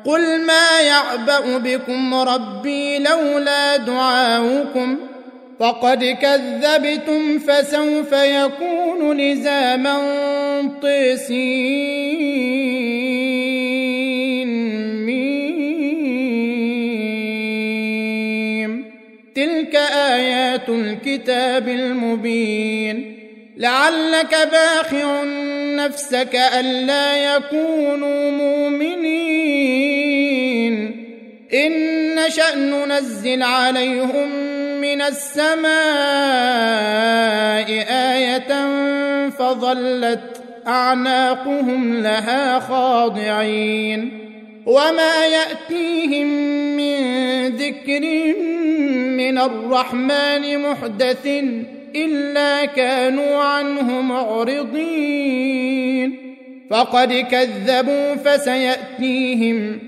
قل ما يعبأ بكم ربي لولا دعاؤكم فقد كذبتم فسوف يكون لزاما طسين. تلك آيات الكتاب المبين. لعلك باخع نفسك ألا يكونوا مؤمنين إن نشأ ننزل عليهم من السماء آية فظلت أعناقهم لها خاضعين وما يأتيهم من ذكر من الرحمن محدث إلا كانوا عنه معرضين. فقد كذبوا فسيأتيهم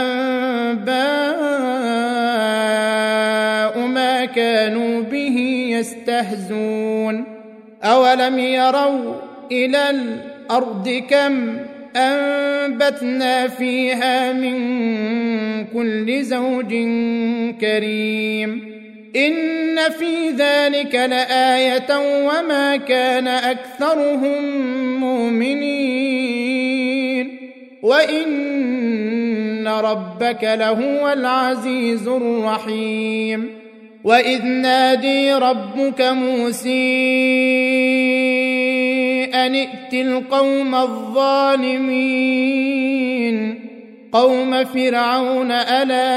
أنباء ما كانوا به يستهزون. أولم يروا إلى الأرض كم أنبتنا فيها من كل زوج كريم إن في ذلك لآية وما كان أكثرهم مؤمنين وإن ربك لهو العزيز الرحيم. وإذ نادي ربك موسى أن ائت القوم الظالمين قوم فرعون ألا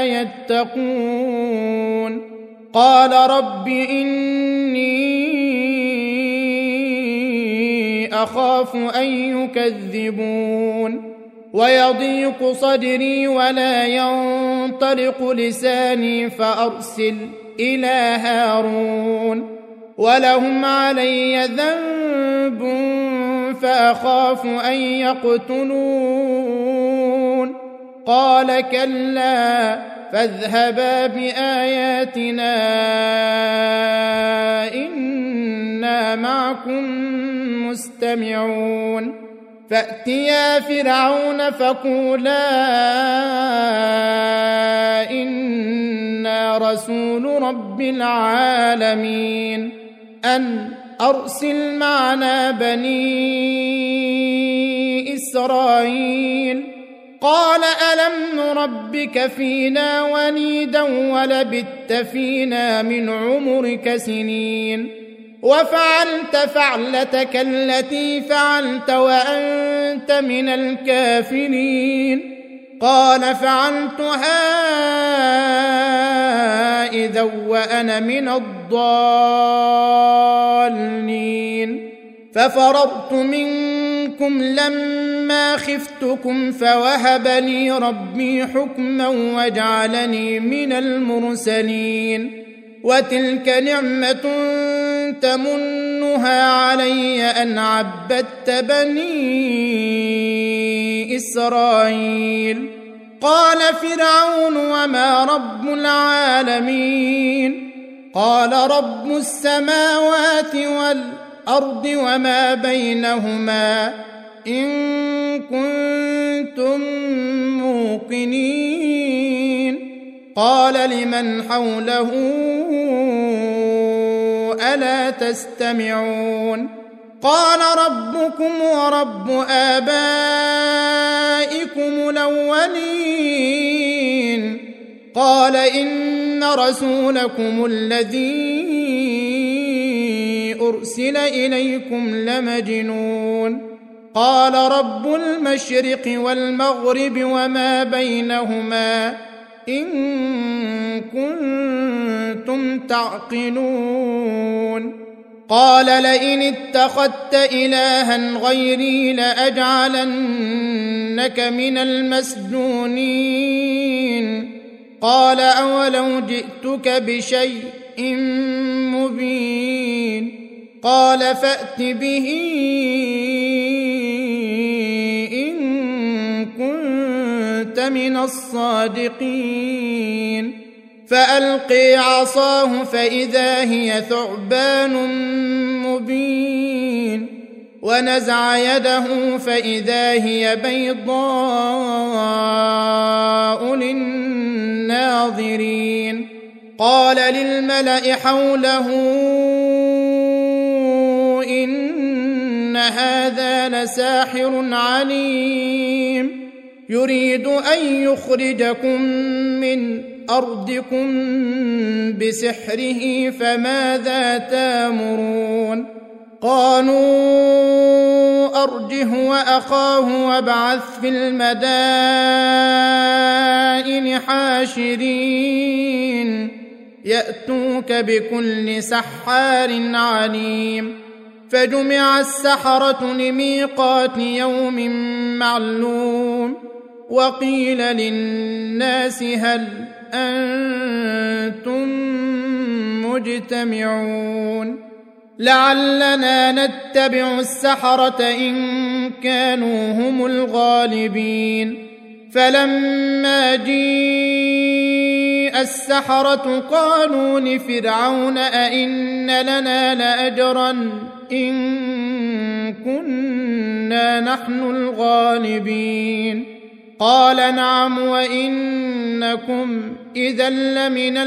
يتقون قال رب إني أخاف أن يكذبون ويضيق صدري ولا ينطلق لساني فأرسل إلى هارون ولهم علي ذنب فأخاف أن يقتلون قال كلا فاذهبا بآياتنا إنا معكم مستمعون. فأتيا فرعون فقولا إنا رسول رب العالمين أن أرسل معنا بني إسرائيل قال ألم نربك فينا وليدا ولبثت فينا من عمرك سنين وفعلت فعلتك التي فعلت وأنت من الكافرين قال فعلتها إذا وأنا من الضالين ففررت منكم لما خفتكم فوهب لي ربي حكما وجعلني من المرسلين وتلك نعمة تمنها علي أن عبدت بني إسرائيل قال فرعون وما رب العالمين قال رب السماوات والأرض وما بينهما إن كنتم موقنين قال لمن حوله ألا تستمعون قال ربكم ورب آبائكم الأولين قال إن رسولكم الذي أرسل إليكم لمجنون قال رب المشرق والمغرب وما بينهما إن كنتم تعقلون قال لئن اتخذت إلها غيري لأجعلنك من المسجونين قال أولو جئتك بشيء مبين قال فأت به إن كنت من الصادقين فألقي عصاه فإذا هي ثعبان مبين ونزع يده فإذا هي بيضاء حاضرين. قال للملأ حوله إن هذا لساحر عليم يريد أن يخرجكم من أرضكم بسحره فماذا تامرون؟ قالوا أرجه وأخاه وابعث في المدائن حاشرين يأتوك بكل سحار عليم. فجمع السحرة لميقات يوم معلوم. وقيل للناس هل أنتم مجتمعون لعلنا نتبع السحرة إن كانوا هم الغالبين. فلما جيء السحرة قالوا لفرعون أئن لنا لأجرا إن كنا نحن الغالبين؟ قال نعم وإنكم إذا لمن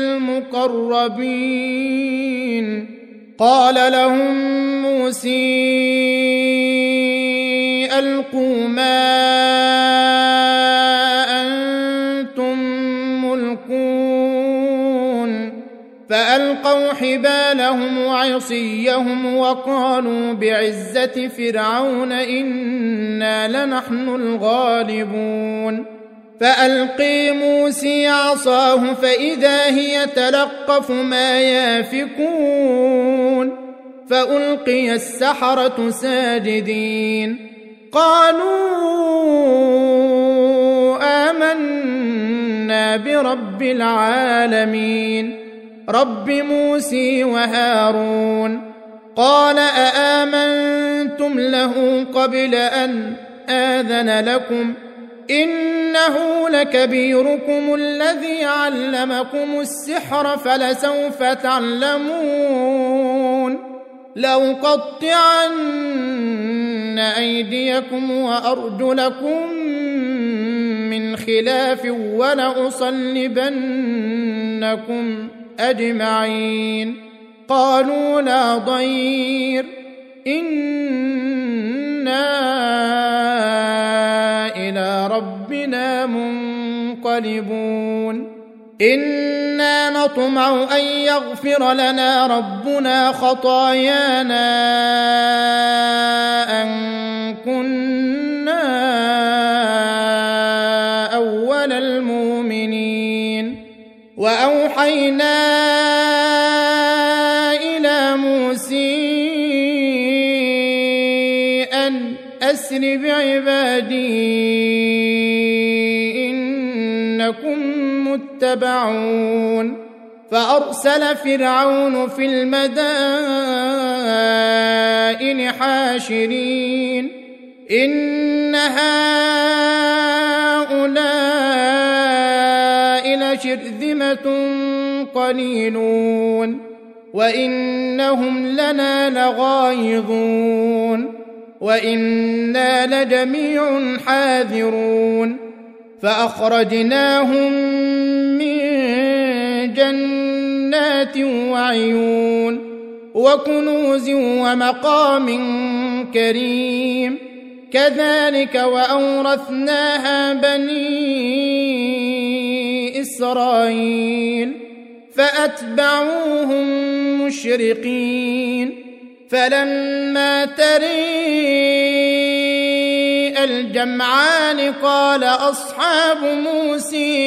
المقربين. قال لهم موسى ألقوا ما أنتم ملقون. فألقوا حبالهم وعصيهم وقالوا بعزة فرعون إنا لنحن الغالبون. فألقي موسى عصاه فإذا هي تلقف ما يافكون. فألقي السحرة ساجدين قالوا آمنا برب العالمين رب موسى وهارون. قال أآمنتم له قبل أن آذن لكم إنه لكبيركم الذي علمكم السحر فلسوف تعلمون لأقطعن أيديكم وأرجلكم من خلاف ولأصلبنكم أجمعين. قالوا لا ضير إنا إلى ربنا منقلبون. إنا نطمع أن يغفر لنا ربنا خطايانا أن كنا أول المؤمنين. وأوحينا إلى موسى أن أسر بعبادي إنكم متبعون. فأرسل فرعون في المدائن حاشرين إن هؤلاء لشرذمة قليلون وإنهم لنا لغايظون وإنا لجميع حاذرون. فأخرجناهم من جنات وعيون وكنوز ومقام كريم. كذلك وأورثناها بني إسرائيل فأتبعوهم مشرقين. فلما تري الجمعان قال أصحاب موسى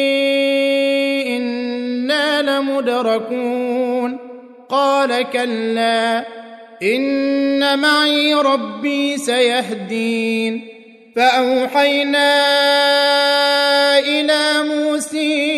إنا لمدركون. قال كلا إن معي ربي سيهدين. فأوحينا إلى موسى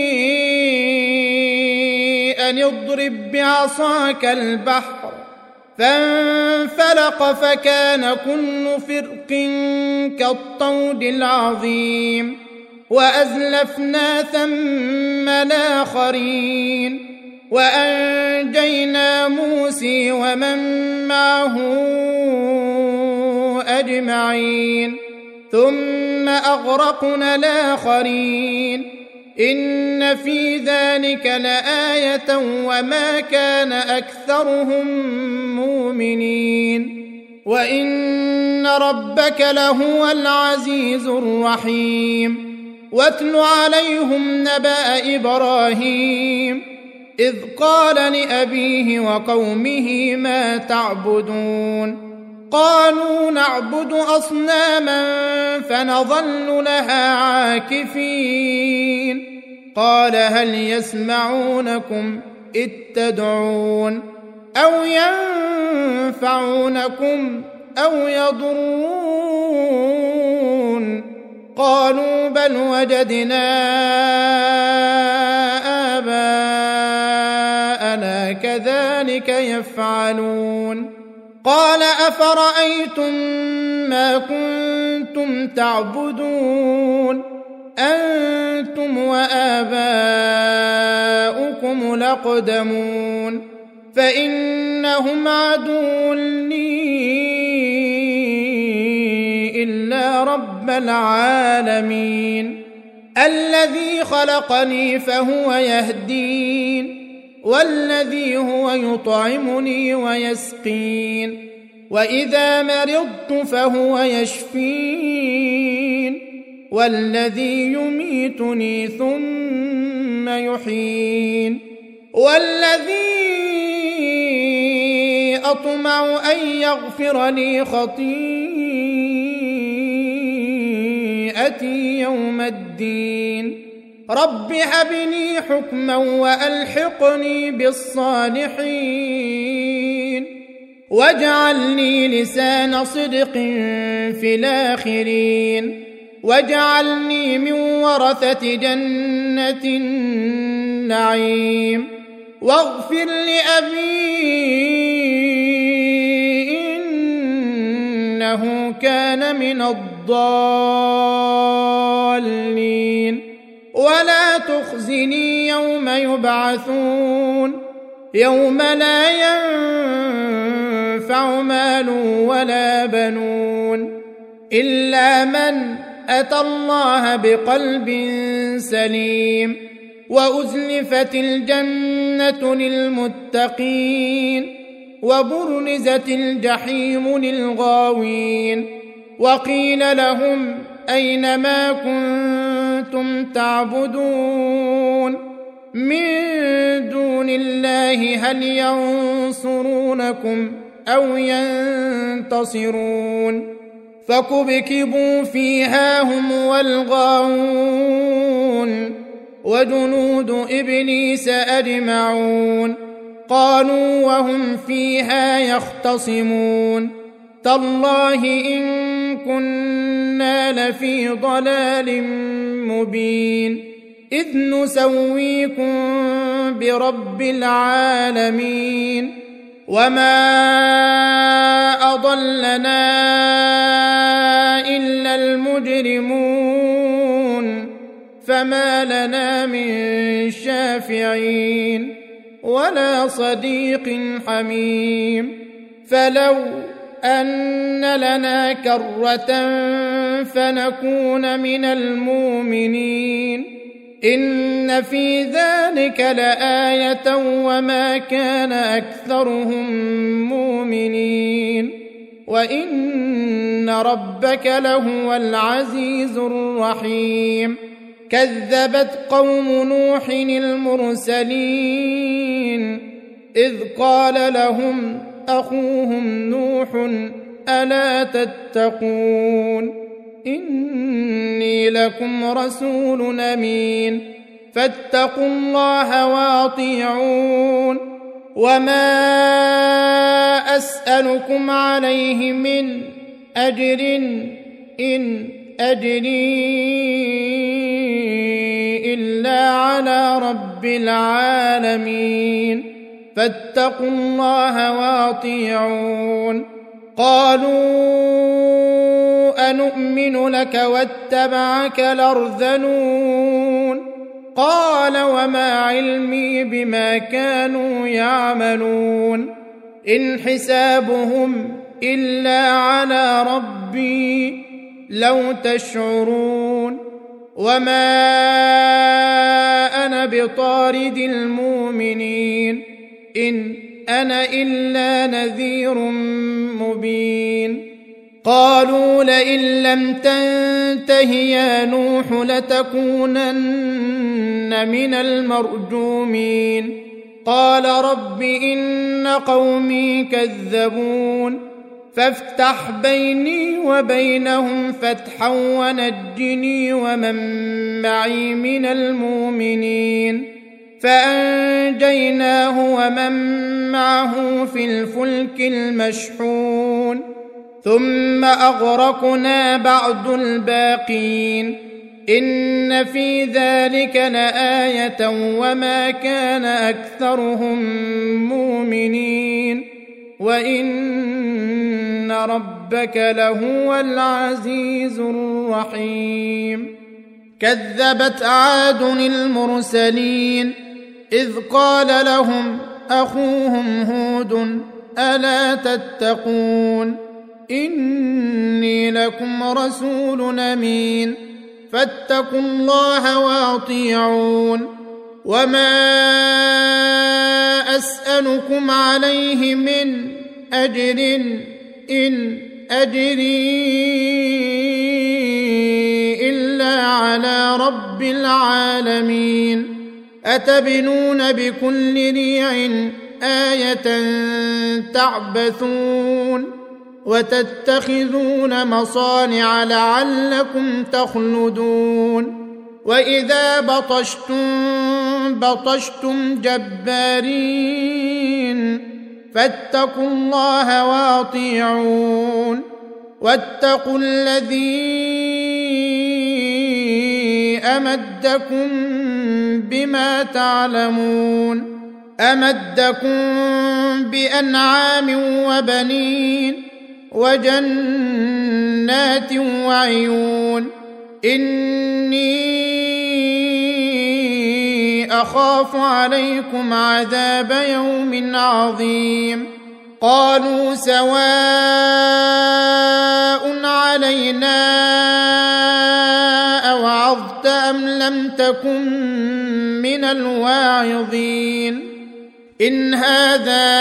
أن اضرب بعصاك البحر فانفلق فكان كل فرق كالطود العظيم. وأزلفنا ثم الآخرين وأنجينا موسى ومن معه أجمعين ثم أغرقنا الآخرين إن في ذلك لآية وما كان أكثرهم مؤمنين وإن ربك لهو العزيز الرحيم واتل عليهم نبأ إبراهيم إذ قال لأبيه وقومه ما تعبدون قالوا نعبد أصناما فنظل لها عاكفين قال هل يسمعونكم إذ تدعون أو ينفعونكم أو يضرون قالوا بل وجدنا آباءنا كذلك يفعلون قال أفرأيتم ما كنتم تعبدون أنتم وآباؤكم الأقدمون فإنهم عدو لي إلا رب العالمين الذي خلقني فهو يهدين والذي هو يطعمني ويسقين وإذا مرضت فهو يشفين والذي يميتني ثم يحيين والذي أطمع أن يغفر لي خطيئتي يوم الدين رب هب لي حكما وألحقني بالصالحين واجعل لي لسان صدق في الآخرين واجعلني من ورثة جنة النعيم واغفر لأبي إنه كان من الضالين ولا تخزني يوم يبعثون يوم لا ينفع مال ولا بنون إلا من أتى الله بقلب سليم وأزلفت الجنة للمتقين وبرزت الجحيم للغاوين وقيل لهم أين ما كنتم تعبدون من دون الله هل ينصرونكم أو ينتصرون فكبكبوا فيها هم والغاوون وجنود إبليس أجمعون قالوا وهم فيها يختصمون تالله إن كنا لفي ضلال مبين إذ نسويكم برب العالمين وما أضلنا إلا المجرمون فما لنا من شافعين ولا صديق حميم فلو أن لنا كرة فنكون من المؤمنين إن في ذلك لآية وما كان أكثرهم مؤمنين وإن ربك لهو العزيز الرحيم كذبت قوم نوح المرسلين إذ قال لهم أخوهم نوح ألا تتقون إني لكم رسول أمين فاتقوا الله وأطيعون وما أسألكم عليه من أجر إن أجري إلا على رب العالمين فاتقوا الله وأطيعون قالوا أنؤمن لك واتبعك الأرذلون قال وما علمي بما كانوا يعملون إن حسابهم إلا على ربي لو تشعرون وما بطارد المؤمنين إن أنا إلا نذير مبين قالوا لئن لم تنته يا نوح لتكونن من المرجومين قال رب إن قومي كذبون فافتح بيني وبينهم فتحا ونجني ومن معي من المؤمنين فأنجيناه ومن معه في الفلك المشحون ثم أغرقنا بعد الباقين إن في ذلك لآية وما كان أكثرهم مؤمنين وإن ربك لهو العزيز الرحيم كذبت عاد المرسلين إذ قال لهم أخوهم هود ألا تتقون إني لكم رسول أمين فاتقوا الله وأطيعون وما أسألكم عليه من أجر إن أجري إلا على رب العالمين أتبنون بكل ريع آية تعبثون وتتخذون مصانع لعلكم تخلدون وإذا بطشتم جبارين فاتقوا الله وأطيعون واتقوا الذي أمدكم بما تعلمون أمدكم بأنعام وبنين وجنات وعيون إني أخاف عليكم عذاب يوم عظيم قالوا سواء علينا أوعظت أم لم تكن من الواعظين إن هذا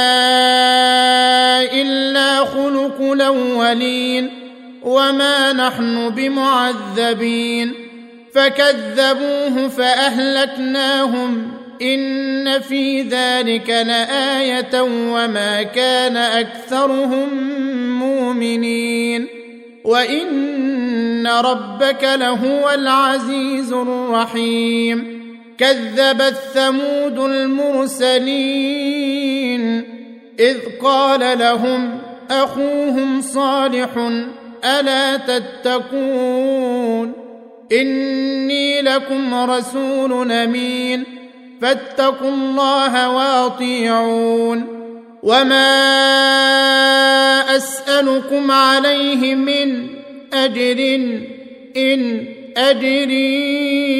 إلا خلق الأولين وما نحن بمعذبين فكذبوه فأهلكناهم إن في ذلك لآية وما كان أكثرهم مؤمنين وإن ربك لهو العزيز الرحيم كذبت ثمود المرسلين إذ قال لهم أخوهم صالح ألا تتقون إني لكم رسول أمين فاتقوا الله وأطيعون وما أسألكم عليه من أجر إن أجري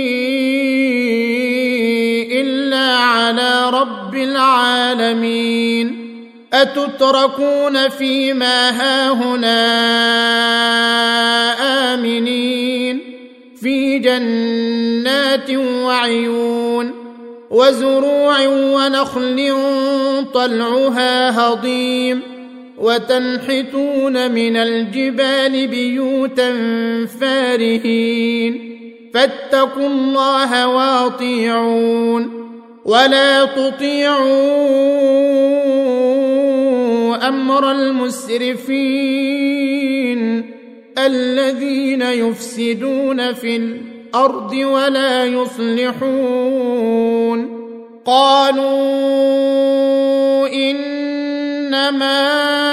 إلا على رب العالمين أتتركون فيما هاهنا آمنين في جنات وعيون وزروع ونخل طلعها هضيم وتنحتون من الجبال بيوتا فارهين فاتقوا الله وأطيعون ولا تطيعوا أمر المسرفين الذين يفسدون في الأرض ولا يصلحون قالوا إنما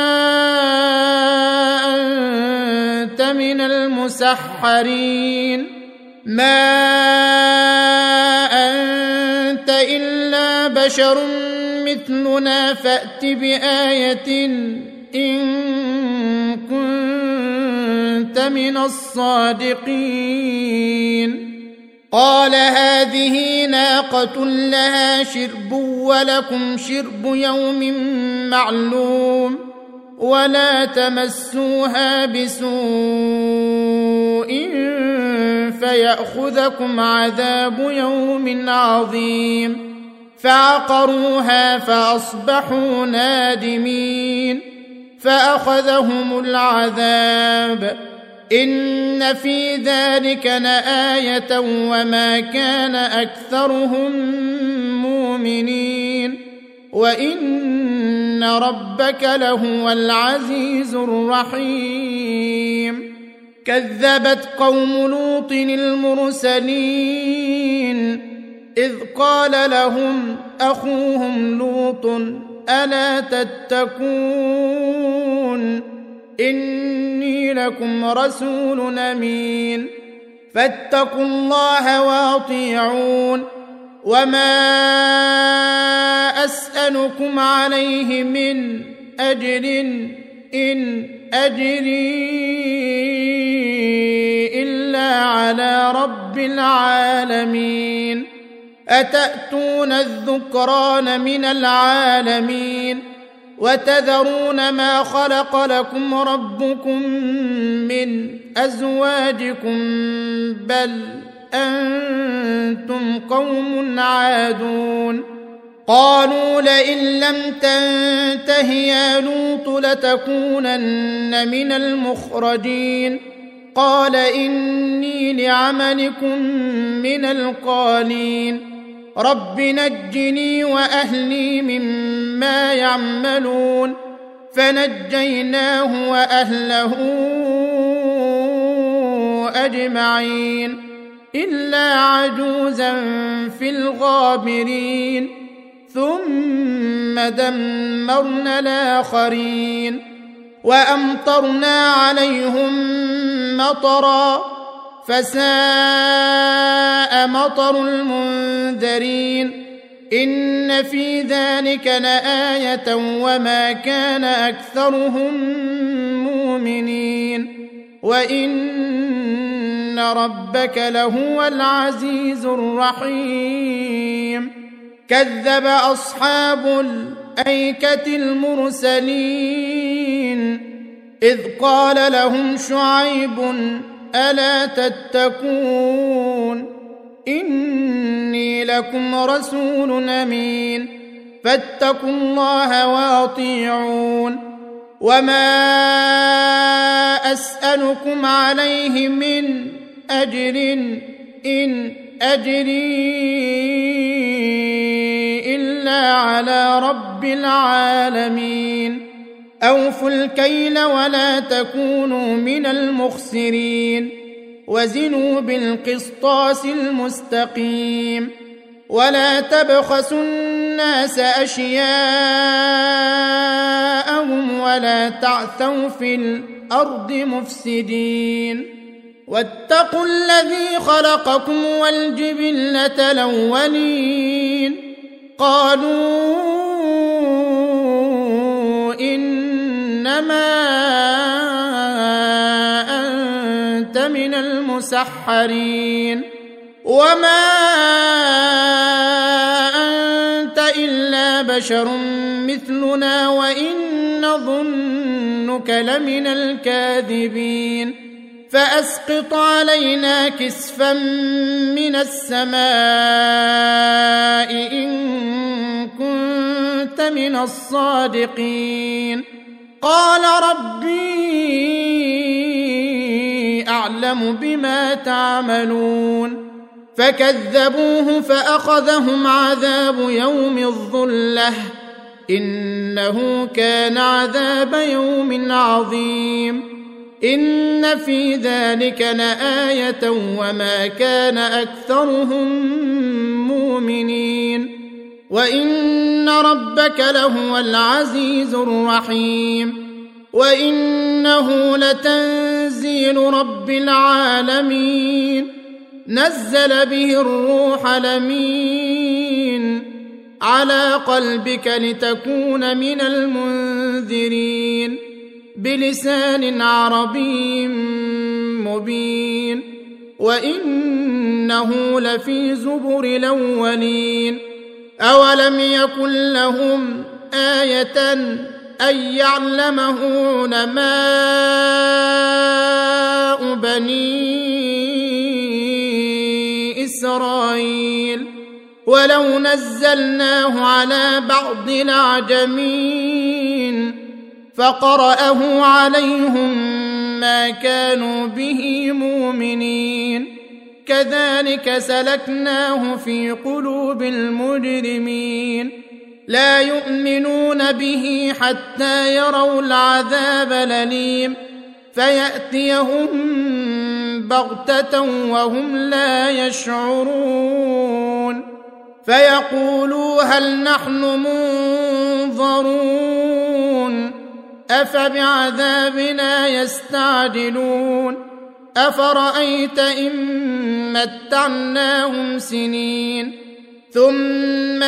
أنت من المسحرين ما أنت إلا بشر مثلنا فأت بآية إن كنت من الصادقين قال هذه ناقة لها شرب ولكم شرب يوم معلوم ولا تمسوها بسوء فيأخذكم عذاب يوم عظيم فعقروها فأصبحوا نادمين فأخذهم العذاب إن في ذلك لآية وما كان أكثرهم مؤمنين وإن ربك لهو العزيز الرحيم كذبت قوم لوط المرسلين إذ قال لهم أخوهم لوط ألا تتقون إني لكم رسول أمين فاتقوا الله وأطيعون وما أسألكم عليه من أجر إن أجري إلا على رب العالمين أتأتون الذكران من العالمين وتذرون ما خلق لكم ربكم من أزواجكم بل أنتم قوم عادون قالوا لئن لم تنته يا لوط لتكونن من المخرجين قال إني لعملكم من القالين رب نجني وأهلي مما يعملون فنجيناه وأهله أجمعين إلا عجوزا في الغابرين ثم دمرنا الآخرين وأمطرنا عليهم مطرا فساء مطر المنذرين إن في ذلك لآية وما كان أكثرهم مؤمنين وإن ربك لهو العزيز الرحيم كذب أصحاب الأيكة المرسلين إذ قال لهم شعيب ألا تتقون إني لكم رسول أمين فاتقوا الله وأطيعون وما أسألكم عليه من أجر إن أجري إلا على رب العالمين أوفوا الكيل ولا تكونوا من المخسرين وزنوا بالقسطاس المستقيم ولا تبخسوا الناس أشياءهم ولا تعثوا في الأرض مفسدين واتقوا الذي خلقكم والجبلة الأولين قالوا إنما أنت من المسحرين وما أنت إلا بشر مثلنا وإن نظنك لمن الكاذبين فأسقط علينا كسفا من السماء إن كنت من الصادقين قال ربي أعلم بما تعملون فكذبوه فأخذهم عذاب يوم الظلة إنه كان عذاب يوم عظيم إن في ذلك لآية وما كان أكثرهم مؤمنين وإن ربك لهو العزيز الرحيم وإنه لتنزيل رب العالمين نزل به الروح الأمين على قلبك لتكون من المنذرين بلسان عربي مبين وإنه لفي زبر الأولين أولم يكن لهم آية أن يعلمه علماء بني إسرائيل ولو نزلناه على بعض الأعجمين فقرأه عليهم ما كانوا به مؤمنين كذلك سلكناه في قلوب المجرمين لا يؤمنون به حتى يروا العذاب الأليم فيأتيهم بغتة وهم لا يشعرون فيقولوا هل نحن منظرون أفبعذابنا يستعجلون أفرأيت إن متعناهم سنين ثم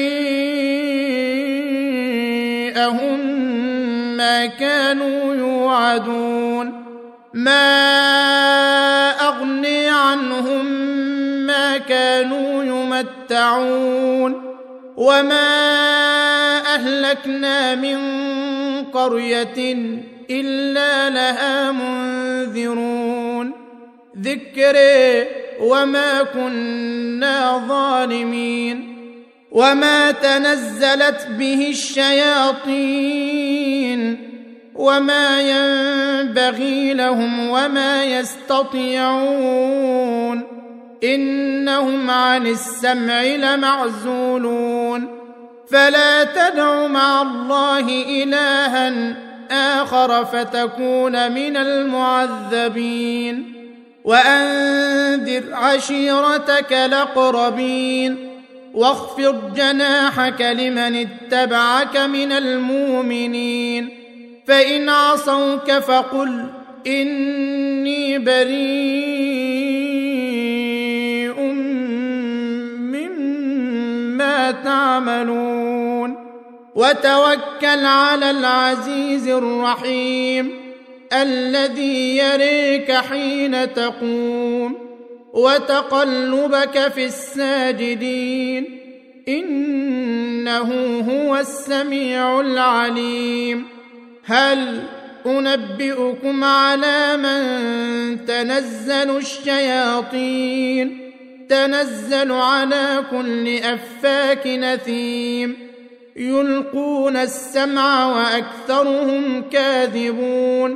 جاءهم ما كانوا يوعدون ما أغني عنهم ما كانوا يمتعون وما أهلكنا من قرية إلا لها منذرون ذكري وما كنا ظالمين وما تنزلت به الشياطين وما ينبغي لهم وما يستطيعون إنهم عن السمع لمعزولون فلا تدع مع الله إلها آخر فتكون من المعذبين وأنذر عشيرتك الأقربين واخفض جناحك لمن اتبعك من المؤمنين فإن عصوك فقل إني بريء مما تعملون وتوكل على العزيز الرحيم الذي يريك حين تقوم وتقلبك في الساجدين إنه هو السميع العليم هل أنبئكم على من تنزل الشياطين تنزل على كل أفاك نثيم يلقون السمع وأكثرهم كاذبون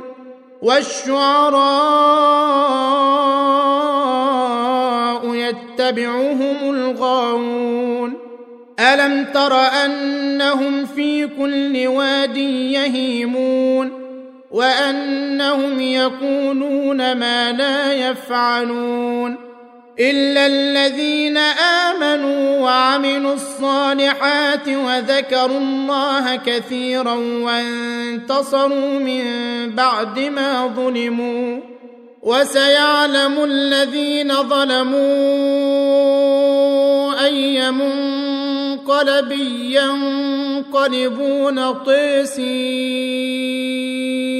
والشعراء يتبعهم الغاوون ألم تر أنهم في كل واد يهيمون وأنهم يقولون ما لا يفعلون إلا الذين آمنوا وعملوا الصالحات وذكروا الله كثيرا وانتصروا من بعد ما ظلموا وسيعلم الذين ظلموا أي منقلب ينقلبون طيسين